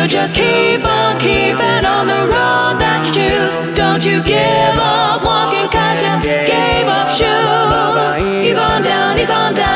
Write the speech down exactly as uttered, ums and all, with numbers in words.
So just keep on keeping on the road that you choose. Don't you give up walking, cause you gave up shoes. He's on down, he's on down.